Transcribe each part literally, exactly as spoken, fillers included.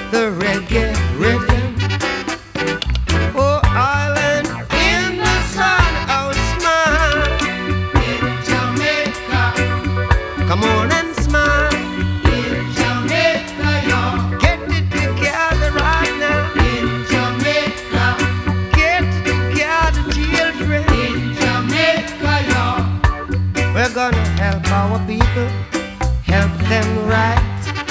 the reggae rhythm. Oh, island in the sun, oh, smile. In Jamaica, come on and smile. In Jamaica, y'all. Get it together right now. In Jamaica, get it together, children. In Jamaica, y'all. We're gonna help our people, help them right.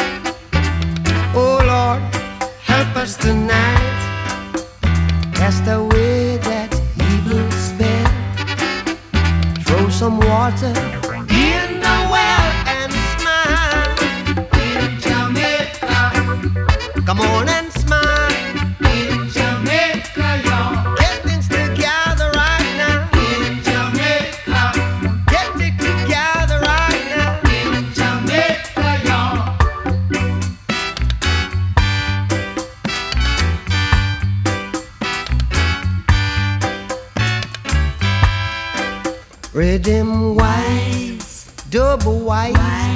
Oh Lord, help us tonight. Cast away that evil spell. Throw some water in the well and smile. In Jamaica, come on and smile. In Jamaica, y'all. Get things together right now. In Jamaica, get it together right now. In Jamaica, y'all. Rhythm wise, double wise.